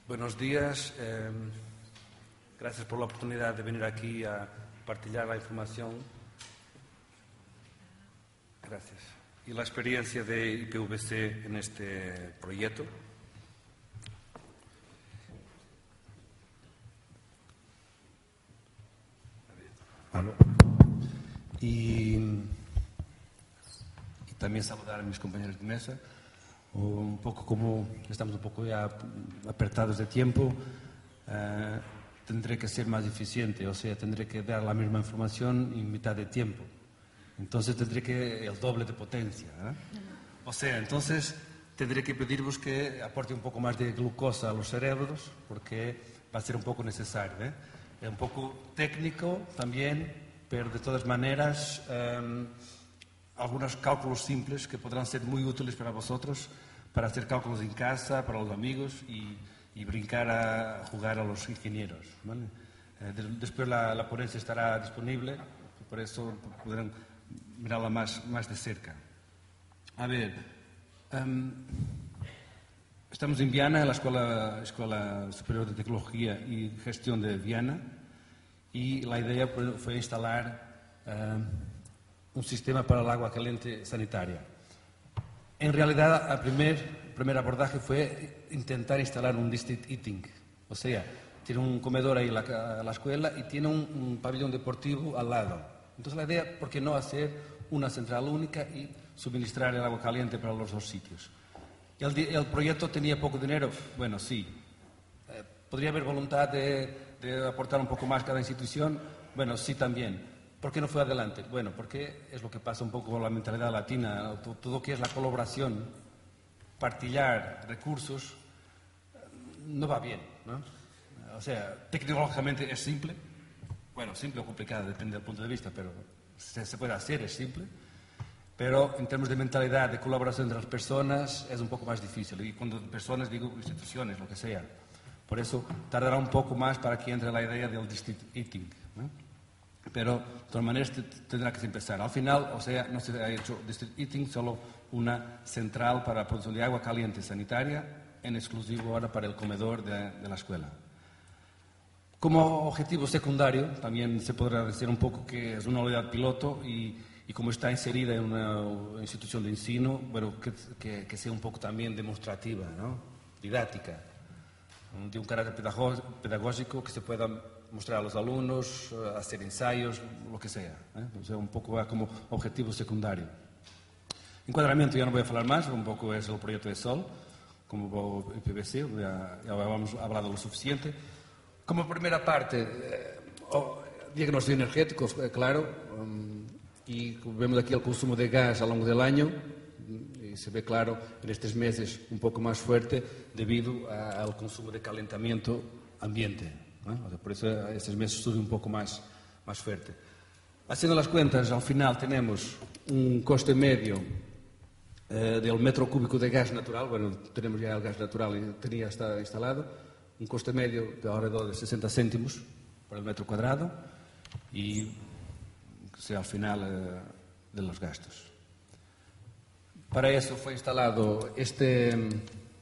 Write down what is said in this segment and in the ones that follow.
Buenos días. Gracias por la oportunidad de venir aquí a partilhar la información. Gracias. Y la experiencia de IPVC en este proyecto. Bueno, y también saludar a mis compañeros de mesa. Un poco como estamos un poco ya apretados de tiempo, tendré que ser más eficiente, o sea, tendré que dar la misma información en mitad de tiempo. Entonces tendré que el doble de potencia, ¿eh? O sea, entonces tendré que pediros que aporte un poco más de glucosa a los cerebros, porque va a ser un poco necesario, ¿eh? Es un poco técnico también, pero de todas maneras algunos cálculos simples que podrán ser muy útiles para vosotros, para hacer cálculos en casa, para los amigos y brincar a jugar a los ingenieros, ¿vale? Después la ponencia estará disponible, por eso podrán mirarla más de cerca. A ver, estamos en Viana, en la Escuela Superior de Tecnología y Gestión de Viana, y la idea fue instalar un sistema para el agua caliente sanitaria. En realidad, el primer abordaje fue intentar instalar un district heating, o sea, tiene un comedor ahí la escuela y tiene un pabellón deportivo al lado. Entonces la idea, ¿por qué no hacer una central única y suministrar el agua caliente para los dos sitios? El proyecto tenía poco dinero, bueno, sí. ¿Podría haber voluntad de aportar un poco más cada institución? Bueno, sí también. ¿Por qué no fue adelante? Bueno, porque es lo que pasa un poco con la mentalidad latina, todo lo que es la colaboración, partillar recursos, no va bien, ¿no? O sea, tecnológicamente es simple, bueno, simple o complicado, depende del punto de vista, pero se puede hacer, es simple, pero en términos de mentalidad, de colaboración entre las personas, es un poco más difícil, y cuando personas digo instituciones, lo que sea. Por eso tardará un poco más para que entre la idea del district heating, ¿no? Pero de todas maneras tendrá que empezar. Al final, o sea, no se ha hecho district heating, solo una central para la producción de agua caliente sanitaria, en exclusivo ahora para el comedor de la escuela. Como objetivo secundario, también se podrá decir un poco que es una unidad piloto y como está inserida en una institución de ensino, bueno, que sea un poco también demostrativa, ¿no? Didáctica, de un carácter pedagógico que se pueda mostrar a los alumnos, hacer ensayos, lo que sea, ¿eh? O sea, un poco como objetivo secundario. Encuadramiento ya no voy a hablar más, un poco es el proyecto de Sol, como IPVC, ya hemos hablado lo suficiente. Como primera parte, diagnóstico energético, claro, y vemos aquí el consumo de gas a lo largo del año, y se ve claro en estos meses un poco más fuerte debido al consumo de calentamiento ambiente, ¿no? O sea, por eso estos meses sube un poco más fuerte. Haciendo las cuentas, al final tenemos un coste medio del metro cúbico de gas natural, bueno, tenemos ya el gas natural y tenía está instalado, un coste medio de alrededor de 60 céntimos por el metro cuadrado y sea al final de los gastos. Para eso fue instalado este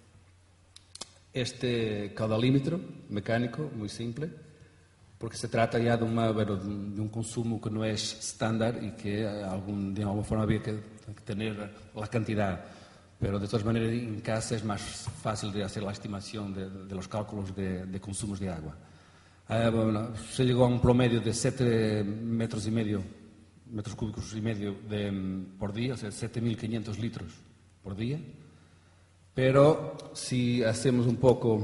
caudalímetro mecánico muy simple, porque se trata ya de un consumo que no es estándar y que de alguna forma había que tener la cantidad. Pero de todas maneras en casa es más fácil de hacer la estimación de los cálculos de consumos de agua. Bueno, se llegó a un promedio de 7 metros cúbicos y medio por día, o sea, 7.500 litros por día. Pero si hacemos un poco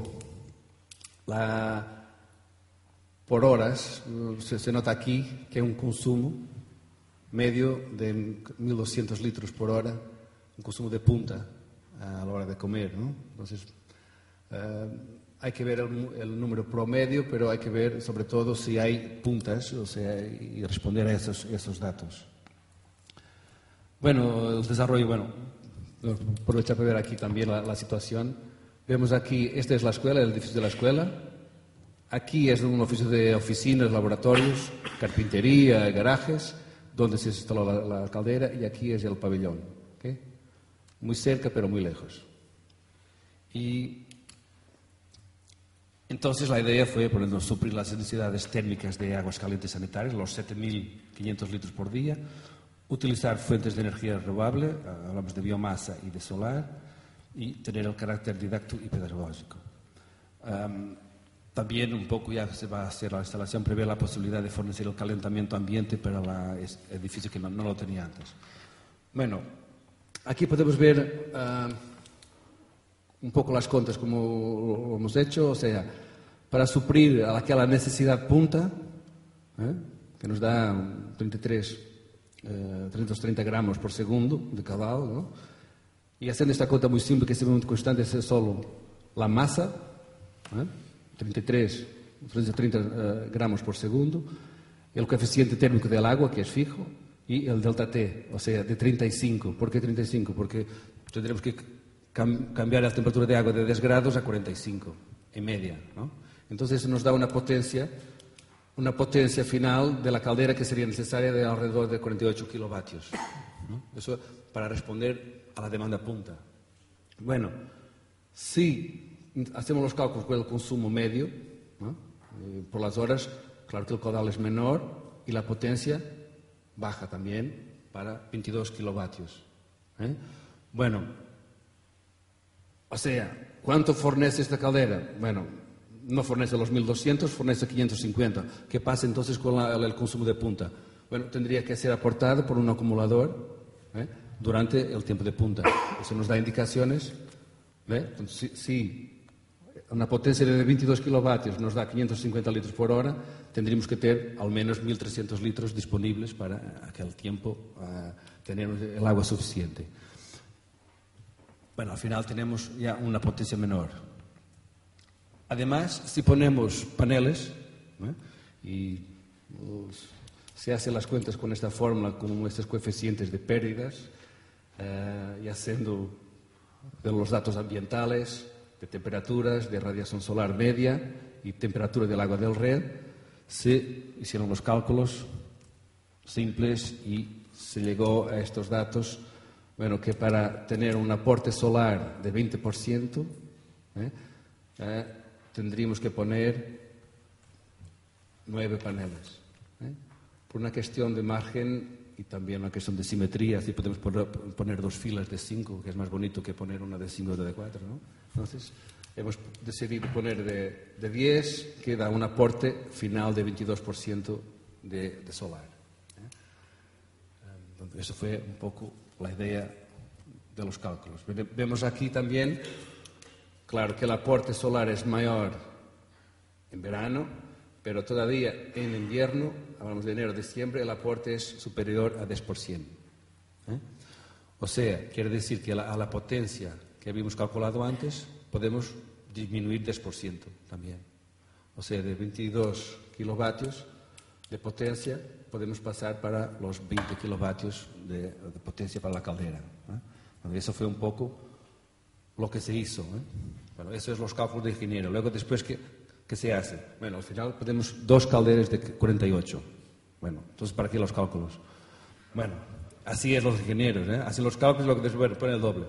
por horas, se nota aquí que hay un consumo medio de 1.200 litros por hora, un consumo de punta a la hora de comer, ¿no? Entonces, hay que ver el número promedio, pero hay que ver sobre todo si hay puntas, o sea, y responder a esos datos. Bueno, el desarrollo, aprovechar para ver aquí también la situación. Vemos aquí, esta es la escuela, el edificio de la escuela. Aquí es un oficio de oficinas, laboratorios, carpintería, garajes, donde se instaló la caldera, y aquí es el pabellón, ¿okay? Muy cerca, pero muy lejos. Y Entonces la idea fue suplir las necesidades térmicas de aguas calientes sanitarias, los 7.500 litros por día, utilizar fuentes de energía renovable, hablamos de biomasa y de solar, y tener el carácter didáctico y pedagógico. También un poco ya se va a hacer la instalación, prevé la posibilidad de fornecer el calentamiento ambiente para el edificio que no lo tenía antes. Bueno, aquí podemos ver un poco las cuentas como lo hemos hecho, o sea, para suplir a aquella necesidad punta, que nos da 330 gramos por segundo de caudal, ¿no? Y haciendo esta cuenta muy simple, que es muy constante, es solo la masa, 330 gramos por segundo, el coeficiente térmico del agua, que es fijo, y el delta T, o sea, de 35. ¿Por qué 35? Porque tendremos que cambiar la temperatura de agua de 10 grados a 45, en media, ¿no? Entonces eso nos da una potencia final de la caldera que sería necesaria de alrededor de 48 kilovatios, ¿no? Eso para responder a la demanda punta. Bueno, si hacemos los cálculos con el consumo medio, ¿no? Por las horas, claro que el caudal es menor y la potencia baja también para 22 kilovatios. Bueno, o sea, ¿cuánto fornece esta caldera? Bueno, no fornece los 1.200, fornece 550. ¿Qué pasa entonces con el consumo de punta? Bueno, tendría que ser aportado por un acumulador durante el tiempo de punta. Eso nos da indicaciones. Entonces, si una potencia de 22 kilovatios nos da 550 litros por hora, tendríamos que tener al menos 1.300 litros disponibles para aquel tiempo tener el agua suficiente. Bueno, al final tenemos ya una potencia menor. Además, si ponemos paneles, y se hacen las cuentas con esta fórmula, con estos coeficientes de pérdidas, y haciendo de los datos ambientales, de temperaturas, de radiación solar media y temperatura del agua del red, se hicieron los cálculos simples y se llegó a estos datos. Bueno, que para tener un aporte solar de 20%, tendríamos que poner 9 paneles. Por una cuestión de margen y también una cuestión de simetría, así podemos poner 2 filas de 5, que es más bonito que poner una de 5 o de 4, ¿no? Entonces, hemos decidido poner de 10, que da un aporte final de 22% de solar. Entonces, eso fue un poco la idea de los cálculos. Vemos aquí también, claro, que el aporte solar es mayor en verano, pero todavía en invierno, hablamos de enero a diciembre, el aporte es superior a 10%. O sea, quiere decir que a la potencia que habíamos calculado antes, podemos disminuir 10% también. O sea, de 22 kilovatios de potencia, podemos pasar para los 20 kilovatios de potencia para la caldera. Bueno, eso fue un poco lo que se hizo. Bueno, eso es los cálculos de ingeniero. Luego, después, ¿qué se hace? Bueno, al final tenemos 2 calderas de 48. Bueno, entonces, ¿para qué los cálculos? Bueno, así es los ingenieros, hacen los cálculos y luego después ponen el doble.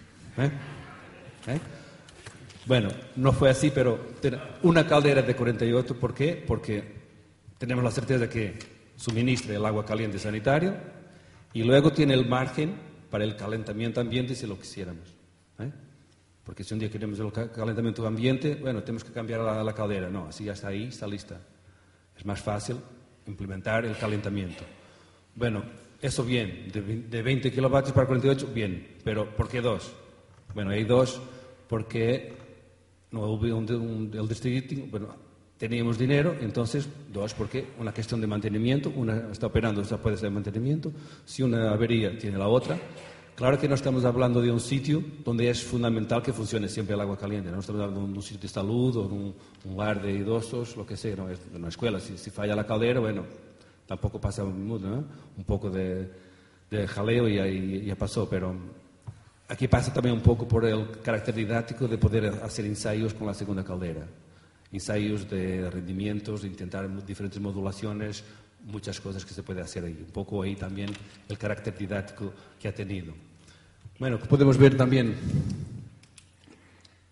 Bueno, no fue así, pero una caldera de 48, ¿por qué? Porque tenemos la certeza de que suministra el agua caliente sanitario y luego tiene el margen para el calentamiento ambiente si lo quisiéramos. Porque si un día queremos el calentamiento ambiente, bueno, tenemos que cambiar la caldera. No, así ya está ahí, está lista. Es más fácil implementar el calentamiento. Bueno, eso bien, de 20 kilovatios para 48, bien. Pero ¿por qué 2? Bueno, hay 2 porque no hubo el distrito, bueno, teníamos dinero, entonces 2 porque una cuestión de mantenimiento, una está operando, esa puede ser mantenimiento, si una avería tiene la otra. Claro que no estamos hablando de un sitio donde es fundamental que funcione siempre el agua caliente, no estamos hablando de un sitio de salud o un lar de idosos, lo que sea, no es una escuela, si falla la caldera, bueno, tampoco pasa mucho, ¿no? Un poco de jaleo y ya pasó, pero aquí pasa también un poco por el carácter didáctico de poder hacer ensayos con la segunda caldera. Ensayos de rendimientos, de intentar diferentes modulaciones, muchas cosas que se puede hacer ahí. Un poco ahí también el carácter didáctico que ha tenido. Bueno, podemos ver también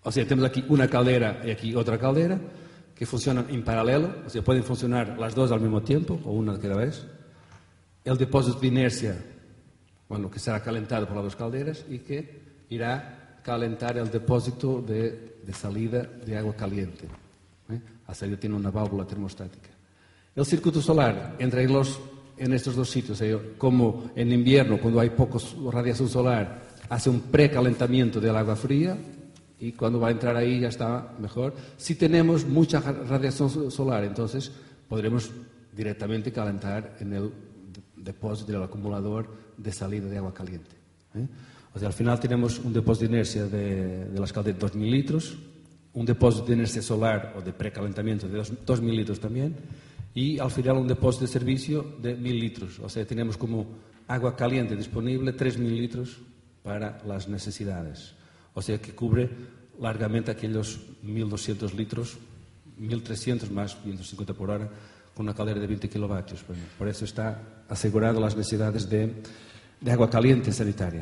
O sea, tenemos aquí una caldera y aquí otra caldera que funcionan en paralelo, o sea, pueden funcionar las dos al mismo tiempo o una de cada vez. El depósito de inercia, bueno, que será calentado por las dos calderas y que irá a calentar el depósito de salida de agua caliente. La salida tiene una válvula termostática. El circuito solar entra en estos dos sitios, como en invierno, cuando hay poca radiación solar, hace un precalentamiento del agua fría y cuando va a entrar ahí ya está mejor. Si tenemos mucha radiación solar, entonces podremos directamente calentar en el depósito del acumulador de salida de agua caliente. O sea, al final tenemos un depósito de inercia de las calderas de 2.000 litros, un depósito de inercia solar o de precalentamiento de 2.000 litros también, y al final un depósito de servicio de 1.000 litros. O sea, tenemos como agua caliente disponible 3.000 litros para las necesidades. O sea, que cubre largamente aquellos 1.200 litros, 1.300 más 150 por hora, con una caldera de 20 kilovatios. Por eso está asegurado las necesidades de agua caliente sanitaria.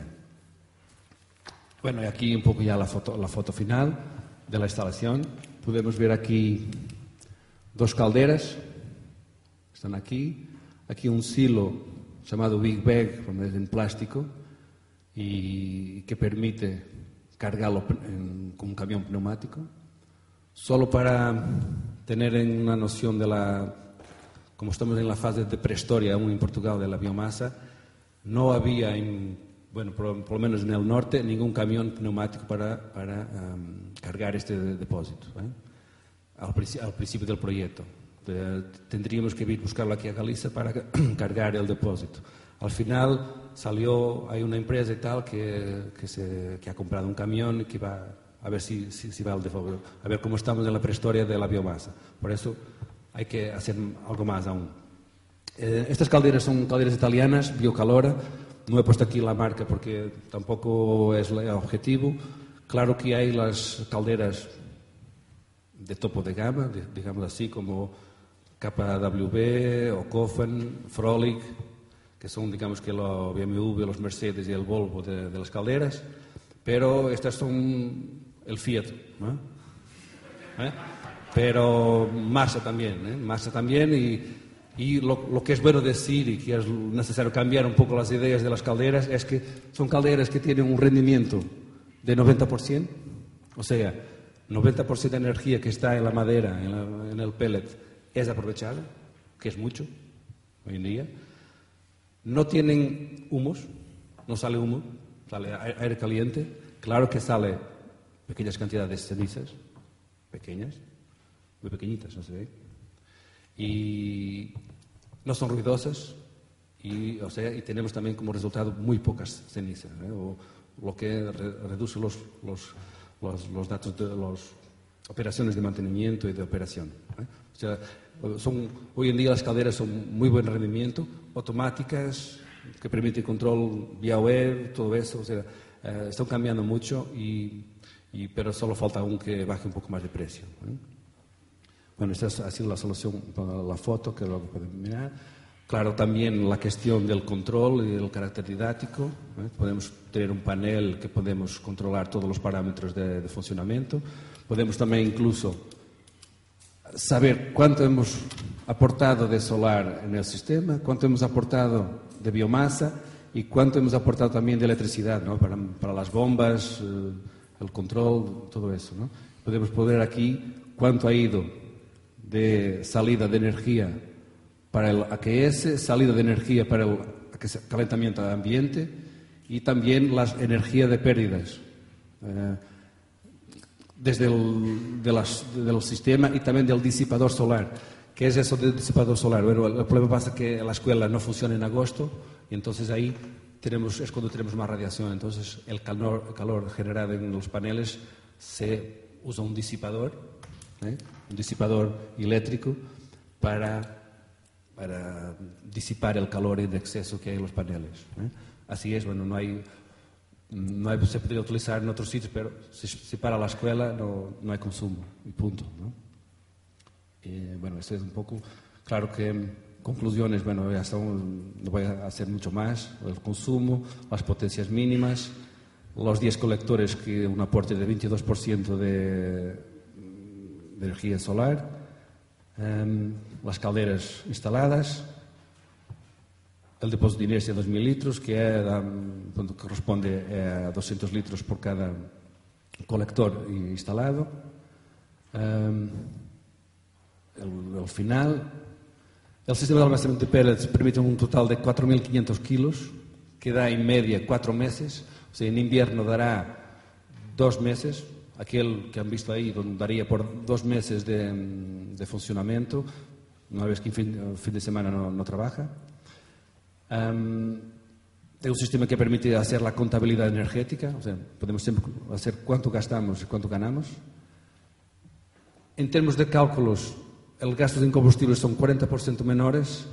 Bueno, y aquí un poco ya la foto final de la instalación. Podemos ver aquí dos calderas, están aquí un silo llamado Big Bag, en plástico, y que permite cargarlo con un camión pneumático. Solo para tener una noción como estamos en la fase de prehistoria aún en Portugal de la biomasa, no había, por lo menos en el norte, ningún camión pneumático para cargar este depósito, al principio del proyecto. Tendríamos que ir buscarlo aquí a Galicia para cargar el depósito. Al final hay una empresa y tal que ha comprado un camión y que va a ver si va al depósito, a ver cómo estamos en la prehistoria de la biomasa. Por eso hay que hacer algo más aún. Estas calderas son calderas italianas, Biocalora. No he puesto aquí la marca porque tampoco es el objetivo. Claro que hay las calderas de topo de gama, digamos así, como KWB o Kofen, Frolic, que son, digamos, que los BMW, los Mercedes y el Volvo de las calderas, pero estas son el Fiat, ¿no? Pero masa también, y lo que es bueno decir y que es necesario cambiar un poco las ideas de las calderas es que son calderas que tienen un rendimiento de 90%, o sea, 90% de energía que está en la madera, en el pellet, es aprovechada, que es mucho hoy en día. No tienen humos, no sale humo, sale aire caliente. Claro que sale pequeñas cantidades de cenizas, pequeñas, muy pequeñitas, no se ve. Y no son ruidosas y tenemos también como resultado muy pocas cenizas, lo que reduce los datos de las operaciones de mantenimiento y de operación. O sea, hoy en día las calderas son muy buen rendimiento, automáticas, que permiten control vía web, todo eso. O sea, están cambiando mucho, pero solo falta aún que baje un poco más de precio. Bueno, esta ha sido la solución para la foto, que luego pueden mirar. Claro, también la cuestión del control y del carácter didáctico. Podemos tener un panel que podemos controlar todos los parámetros de funcionamiento. Podemos también incluso saber cuánto hemos aportado de solar en el sistema, cuánto hemos aportado de biomasa y cuánto hemos aportado también de electricidad, ¿no? para las bombas, el control, todo eso, ¿no? Podemos poner aquí cuánto ha ido de salida de energía para el AQS, salida de energía para el calentamiento del ambiente y también la energía de pérdidas desde del sistema y también del disipador solar. ¿Qué es eso del disipador solar? Bueno, el problema pasa que la escuela no funciona en agosto y entonces ahí es cuando tenemos más radiación. Entonces el calor generado en los paneles se usa un disipador eléctrico para disipar el calor de exceso que hay en los paneles. Así es, bueno, no hay se podría utilizar en otros sitios, pero si para la escuela no hay consumo y punto, ¿no? Bueno, esto es un poco, claro que conclusiones, bueno, no voy a hacer mucho más, el consumo, las potencias mínimas, los 10 colectores, que un aporte de 22% de energía solar, las calderas instaladas, el depósito de inercia de 2.000 litros, que corresponde a 200 litros por cada colector instalado. El final, el sistema de almacenamiento de pellets permite un total de 4.500 kilos, que da en media 4 meses, o sea, en invierno dará 2 meses, aquel que han visto ahí daría por 2 meses de funcionamiento, una vez que el fin de semana no trabaja. Es un sistema que permite hacer la contabilidad energética, o sea, podemos siempre hacer cuánto gastamos y cuánto ganamos. En términos de cálculos, el gasto en combustible son 40% menores,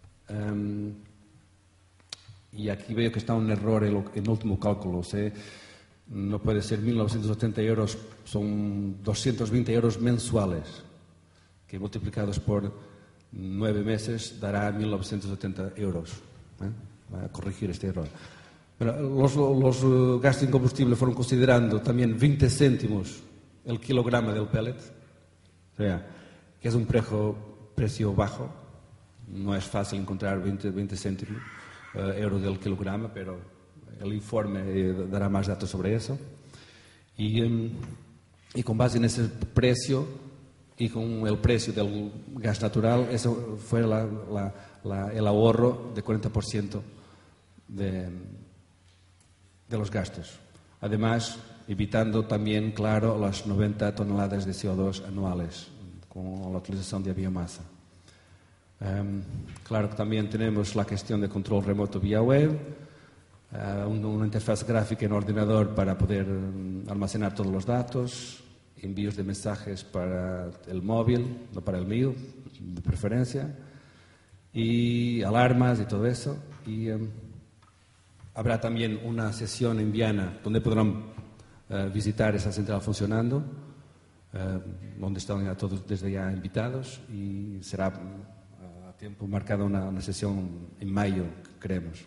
y aquí veo que está un error en el último cálculo, o sea, no puede ser 1.980 euros, son 220 euros mensuales, que multiplicados por 9 meses dará 1.980 euros. Voy a corregir este error. Bueno, los gastos en combustible fueron considerando también 20 céntimos el kilogramo del pellet, o sea, que es un precio bajo. No es fácil encontrar 20 céntimos euros del kilogramo, pero el informe dará más datos sobre eso. Y con base en ese precio y con el precio del gas natural, eso fue el ahorro de 40% de los gastos. Además, evitando también, claro, las 90 toneladas de CO2 anuales con la utilización de biomasa. Claro que también tenemos la cuestión de control remoto vía web, una interfaz gráfica en ordenador para poder almacenar todos los datos, envíos de mensajes para el móvil, no para el mío, de preferencia, y alarmas y todo eso. Y habrá también una sesión en Viana donde podrán visitar esa central funcionando, donde están ya todos desde ya invitados, y será a tiempo marcado una sesión en mayo, creemos.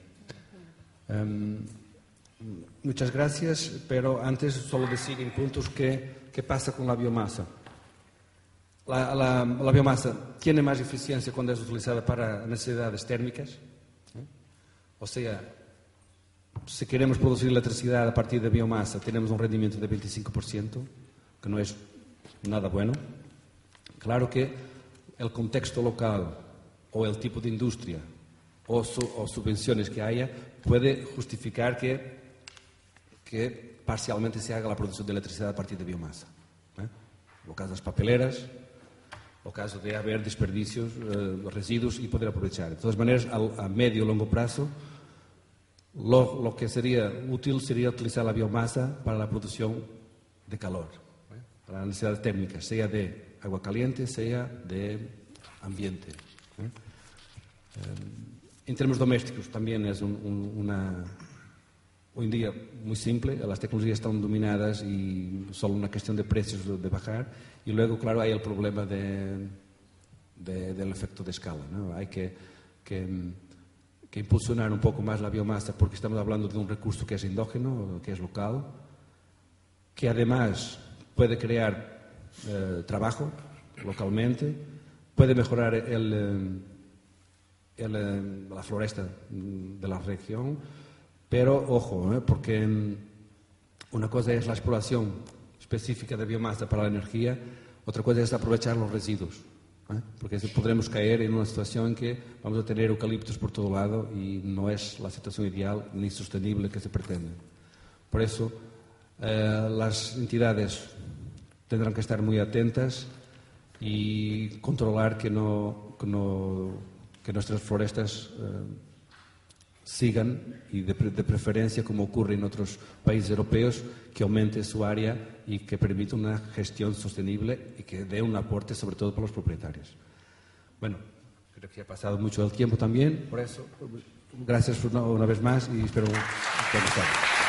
Muchas gracias, pero antes solo decir en puntos qué pasa con la biomasa. La biomasa tiene más eficiencia cuando es utilizada para necesidades térmicas, o sea, si queremos producir electricidad a partir de biomasa, tenemos un rendimiento de 25%, que no es nada bueno. Claro que el contexto local o el tipo de industria o subvenciones que haya puede justificar que parcialmente se haga la producción de electricidad a partir de biomasa. O caso de las papeleras, o caso de haber desperdicios, residuos y poder aprovechar. De todas maneras, a medio o longo plazo, lo que sería útil sería utilizar la biomasa para la producción de calor, para las necesidades térmicas, sea de agua caliente, sea de ambiente. En términos domésticos también es hoy en día muy simple, las tecnologías están dominadas y solo una cuestión de precios de bajar, y luego, claro, hay el problema del efecto de escala, ¿no? Hay que impulsionar un poco más la biomasa, porque estamos hablando de un recurso que es endógeno, que es local, que además puede crear trabajo localmente, puede mejorar la floresta de la región, pero ojo, porque una cosa es la exploración específica de biomasa para la energía, otra cosa es aprovechar los residuos, porque podremos caer en una situación en que vamos a tener eucaliptos por todo lado y no es la situación ideal ni sostenible que se pretende. Por eso, las entidades tendrán que estar muy atentas y controlar que nuestras florestas sigan, y de preferencia, como ocurre en otros países europeos, que aumente su área y que permita una gestión sostenible y que dé un aporte sobre todo para los propietarios. Bueno, creo que ha pasado mucho el tiempo también, por eso, gracias una vez más y espero que os guste.